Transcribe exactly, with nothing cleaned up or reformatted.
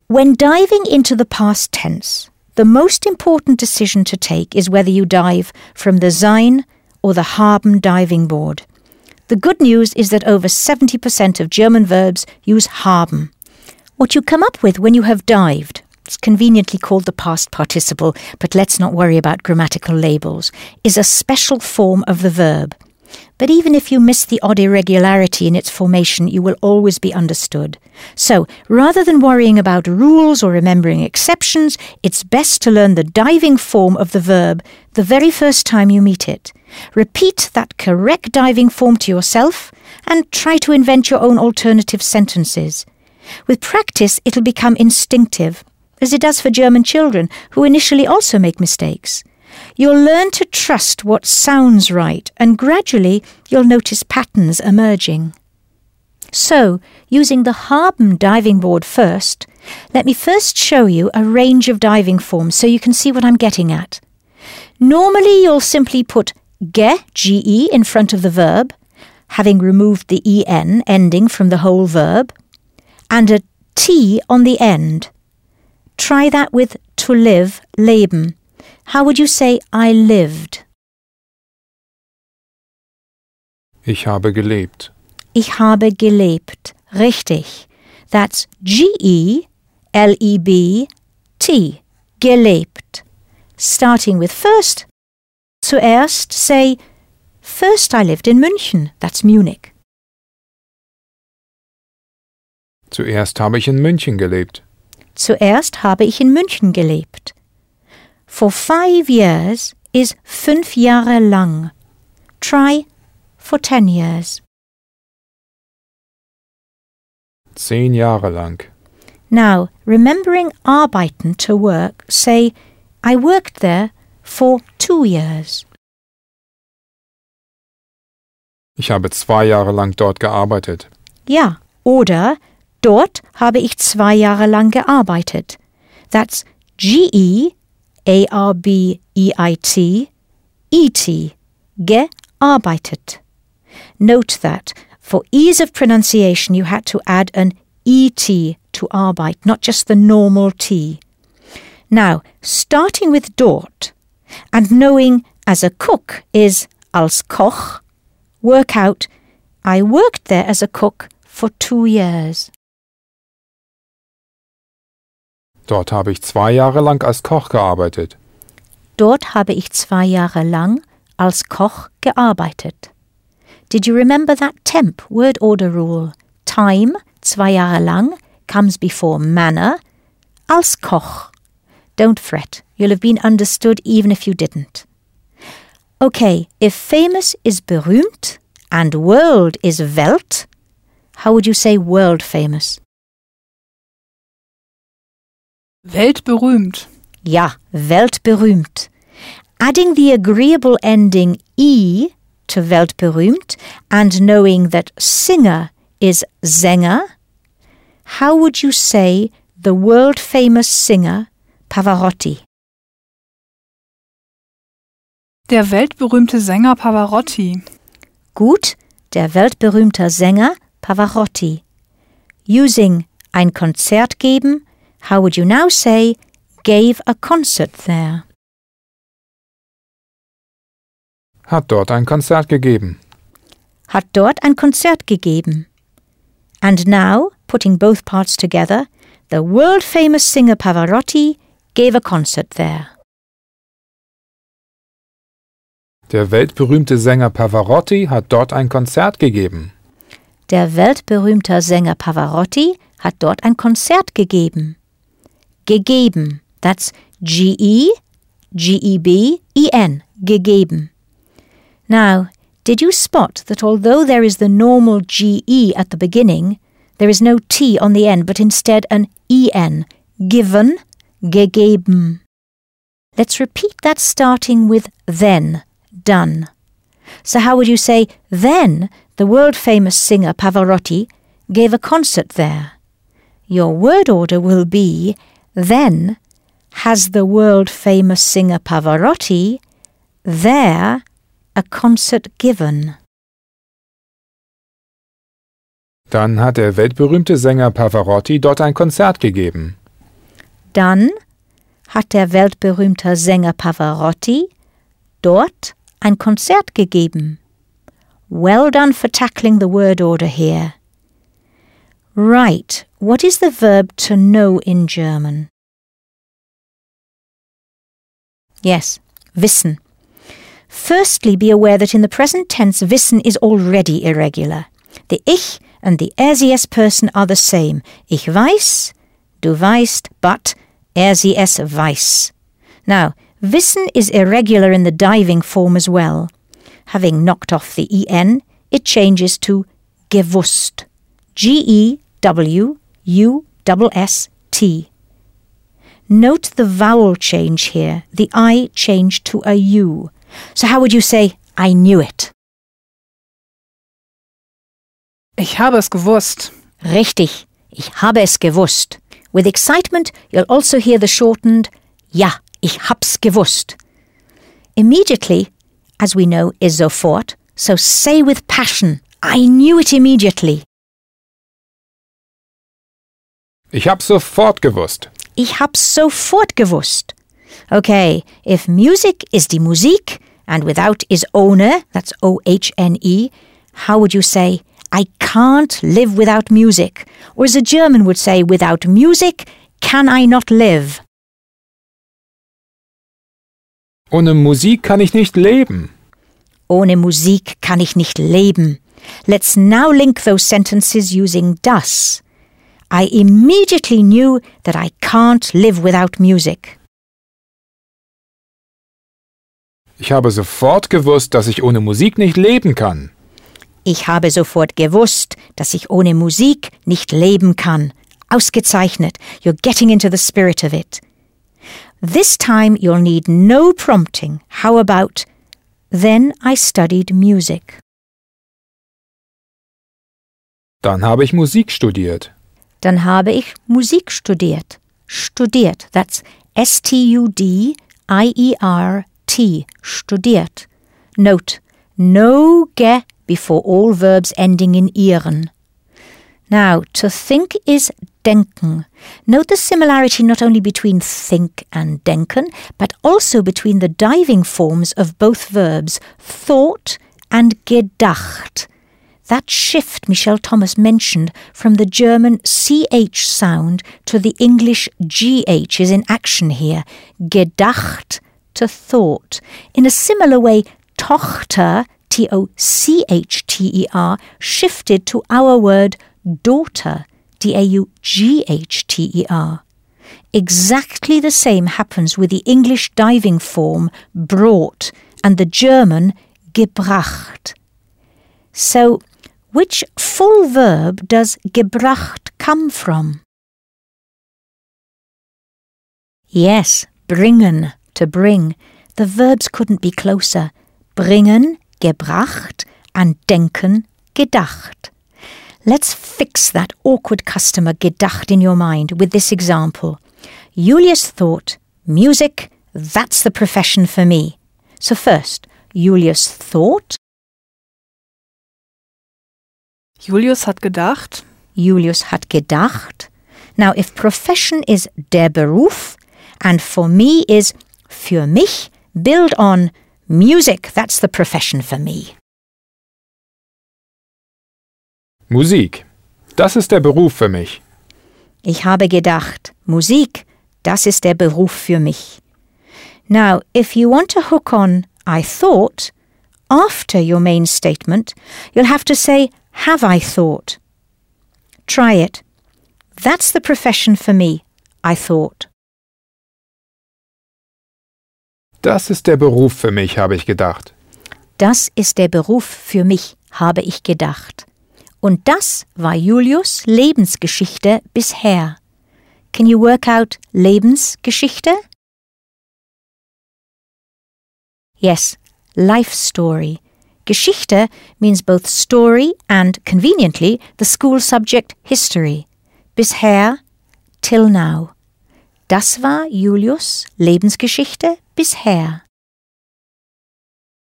When diving into the past tense, the most important decision to take is whether you dive from the Sein or the Haben diving board. The good news is that over seventy percent of German verbs use haben. What you come up with when you have dived, it's conveniently called the past participle, but let's not worry about grammatical labels, is a special form of the verb. But even if you miss the odd irregularity in its formation, you will always be understood. So, rather than worrying about rules or remembering exceptions, it's best to learn the diving form of the verb the very first time you meet it. Repeat that correct diving form to yourself and try to invent your own alternative sentences. With practice, it'll become instinctive, as it does for German children, who initially also make mistakes. You'll learn to trust what sounds right, and gradually you'll notice patterns emerging. So, using the Haben diving board first, let me first show you a range of diving forms so you can see what I'm getting at. Normally you'll simply put ge, ge, in front of the verb, having removed the en ending from the whole verb, and a t on the end. Try that with to live, leben. How would you say I lived? Ich habe gelebt. Ich habe gelebt. Richtig. That's G E L E B T. Gelebt. Starting with first. Zuerst say, first I lived in München. That's Munich. Zuerst habe ich in München gelebt. Zuerst habe ich in München gelebt. For five years is fünf Jahre lang. Try for ten years. Zehn Jahre lang. Now, remembering arbeiten to work, say, I worked there for two years. Ich habe zwei Jahre lang dort gearbeitet. Ja, oder dort habe ich zwei Jahre lang gearbeitet. That's G E A R B E I T, E T, gearbeitet. Note that for ease of pronunciation you had to add an E T to Arbeit, not just the normal T. Now, starting with dort and knowing as a cook is als Koch, work out, I worked there as a cook for two years. Dort habe ich zwei Jahre lang als Koch gearbeitet. Dort habe ich zwei Jahre lang als Koch gearbeitet. Did you remember that temp word order rule? Time, zwei Jahre lang, comes before manner, als Koch. Don't fret, you'll have been understood even if you didn't. Okay, if famous is berühmt and world is Welt, how would you say world famous? Weltberühmt. Ja, weltberühmt. Adding the agreeable ending E to weltberühmt and knowing that singer is Sänger, how would you say the world-famous singer Pavarotti? Der weltberühmte Sänger Pavarotti. Gut, der weltberühmte Sänger Pavarotti. Using ein Konzert geben, how would you now say, gave a concert there? Hat dort ein Konzert gegeben. Hat dort ein Konzert gegeben. And now, putting both parts together, the world-famous singer Pavarotti gave a concert there. Der weltberühmte Sänger Pavarotti hat dort ein Konzert gegeben. Der weltberühmte Sänger Pavarotti hat dort ein Konzert gegeben. Gegeben. That's G E G E B E N. Gegeben. Now, did you spot that although there is the normal G E at the beginning, there is no T on the end, but instead an E N? Given, gegeben. Let's repeat that starting with then, done. So how would you say, then the world-famous singer Pavarotti gave a concert there? Your word order will be, then has the world-famous singer Pavarotti there a concert given. Dann hat der weltberühmte Sänger Pavarotti dort ein Konzert gegeben. Dann hat der weltberühmte Sänger Pavarotti dort ein Konzert gegeben. Well done for tackling the word order here. Right, what is the verb to know in German? Yes, wissen. Firstly, be aware that in the present tense, wissen is already irregular. The ich and the er sie es person are the same. Ich weiß, du weißt, but er sie es weiß. Now, wissen is irregular in the diving form as well. Having knocked off the en, it changes to gewusst. G E W U S S T. Note the vowel change here. The I changed to a U. So how would you say, I knew it? Ich habe es gewusst. Richtig, ich habe es gewusst. With excitement, you'll also hear the shortened, ja, ich hab's gewusst. Immediately, as we know, is sofort, so say with passion, I knew it immediately. Ich hab's sofort gewusst. Ich hab's sofort gewusst. Okay, if music is die Musik and without is ohne, that's O H N E, how would you say, I can't live without music? Or as a German would say, without music can I not live? Ohne Musik kann ich nicht leben. Ohne Musik kann ich nicht leben. Let's now link those sentences using das. I immediately knew that I can't live without music. Ich habe sofort gewusst, dass ich ohne Musik nicht leben kann. Ich habe sofort gewusst, dass ich ohne Musik nicht leben kann. Ausgezeichnet. You're getting into the spirit of it. This time you'll need no prompting. How about, then I studied music. Dann habe ich Musik studiert. Dann habe ich Musik studiert. Studiert, that's S T U D I E R T, studiert. Note, no ge before all verbs ending in ieren. Now, to think is denken. Note the similarity not only between think and denken, but also between the diving forms of both verbs, thought and gedacht. That shift Michel Thomas mentioned from the German C H sound to the English G H is in action here. Gedacht to thought. In a similar way, Tochter, T O C H T E R, shifted to our word daughter, D A U G H T E R. Exactly the same happens with the English diving form brought and the German gebracht. So, which full verb does gebracht come from? Yes, bringen, to bring. The verbs couldn't be closer. Bringen, gebracht, and denken, gedacht. Let's fix that awkward customer gedacht in your mind with this example. Julius thought, music, that's the profession for me. So first, Julius thought. Julius hat gedacht. Julius hat gedacht. Now, if profession is der Beruf and for me is für mich, build on music, that's the profession for me. Musik. Das ist der Beruf für mich. Ich habe gedacht, Musik, das ist der Beruf für mich. Now, if you want to hook on I thought, after your main statement, you'll have to say, have I thought? Try it. That's the profession for me, I thought. Das ist der Beruf für mich, habe ich gedacht. Das ist der Beruf für mich, habe ich gedacht. Und das war Julius' Lebensgeschichte bisher. Can you work out Lebensgeschichte? Yes, life story. Geschichte means both story and, conveniently, the school subject history. Bisher, till now. Das war Julius' Lebensgeschichte bisher.